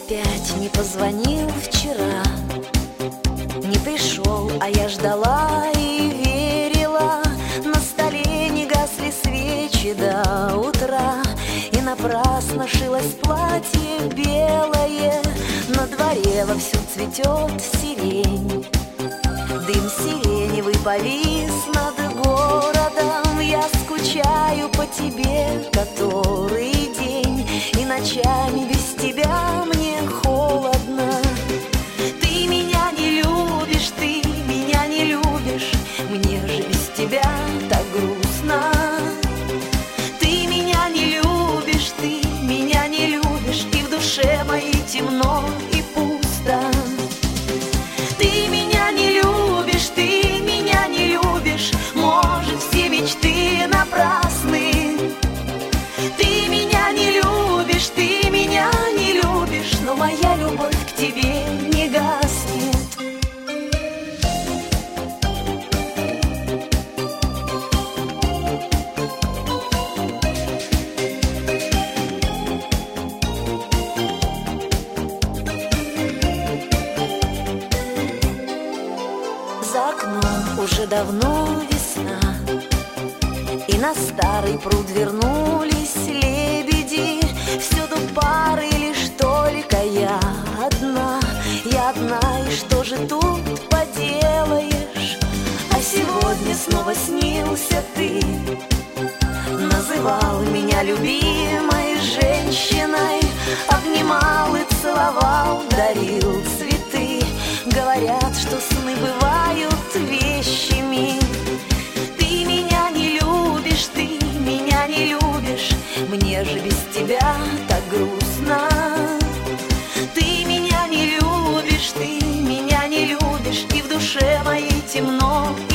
опять не позвонил вчера, не пришел, а я ждала и верила. На столе не гасли свечи до утра, и напрасно шилось платье белое. На дворе вовсю цветет сирень, дым сиреневый повис над городом. Я скучаю по тебе который день, и ночами без тебя мне холодно. Ты меня не любишь, ты меня не любишь, мне же без тебя так грустно. Ты меня не любишь, ты меня не любишь, и в душе моей темно и пусто. Ты меня не любишь, ты меня не любишь, может, все мечты напрасны. Ты меня не любишь, ты меня не любишь, но моя любовь к тебе не гаснет. За окном уже давно весна, и на старый пруд вернулись лебеди. Всюду пары, лишь только я одна. Я одна, и что же тут поделаешь? А сегодня снова снился ты, называл меня любимой женщиной, обнимал и целовал, дарил цветы. Говорят, что сны бывают вещими. Ты меня не любишь, ты меня не любишь, мне же без тебя так грустно. Ты меня не любишь, ты меня не любишь, и в душе моей темно